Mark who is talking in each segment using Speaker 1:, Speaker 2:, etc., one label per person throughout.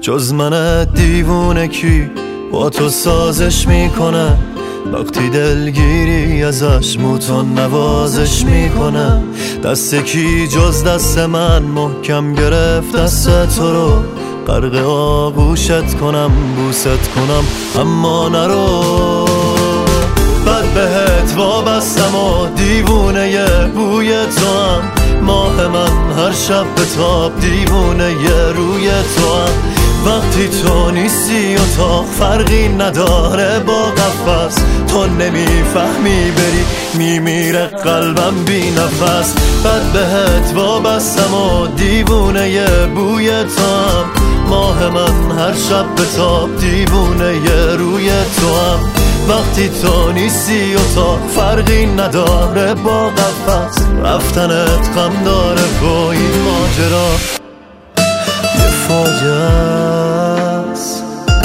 Speaker 1: جز من دیوونه کی با تو سازش میکنه؟ وقتی دلگیری ازش موتون نوازش میکنه. دست کی جز دست من محکم گرفت دست تو رو؟ غرق آغوشت کنم بوست کنم اما نرو. بد بهت وابستم و دیوونه ی بوی تو هم. ماه من هر شب به تاب دیوونه ی روی تو هم. وقتی تو نیستی اتاق فرقی نداره با قفس. تو نمیفهمی بری میمیره قلبم بی نفس. بد بهت وابستم و دیوونه ی بوی تو هم. ماه من هر شب به تاب دیوونه ی روی تو هم. وقتی تو نیستی اتاق فرقی نداره با قفس. رفتنت غم داره با این ماجرا یه فاجعه است.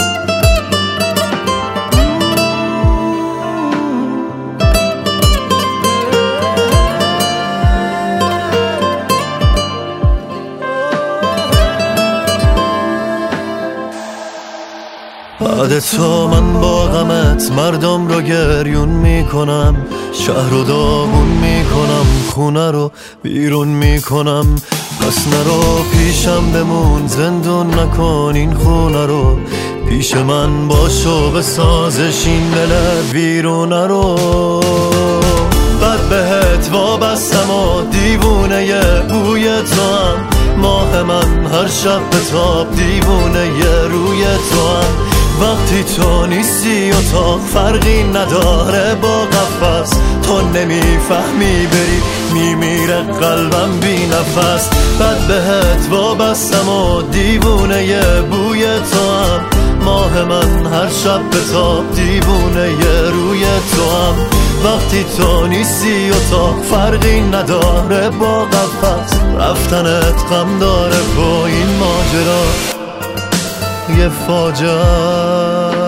Speaker 1: بعد تو من با غمت مردم رو گریون میکنم. شهر رو داغون میکنم، خونه رو بیرون میکنم. پس نرو پیشم بمون، زندون نکن این خونه رو. پیش من باشو بسازش این دل ویرونه رو. بد بهت وابستم و دیوونه ی بوی تو هم. ماه من هر شب به تاب دیوونه ی روی تو هم. وقتی تو نیستی اتاق فرقی نداره با قفس. تو نمیفهمی بری میمیره قلبم بی نفس. بد بهت وابستم و دیوونه ی بوی تو هم. ماه من هر شب به تاب دیوونه ی روی تو هم. وقتی تو نیستی اتاق فرقی نداره با قفس. رفتنت غم داره با این ماجرا یه فاجعه.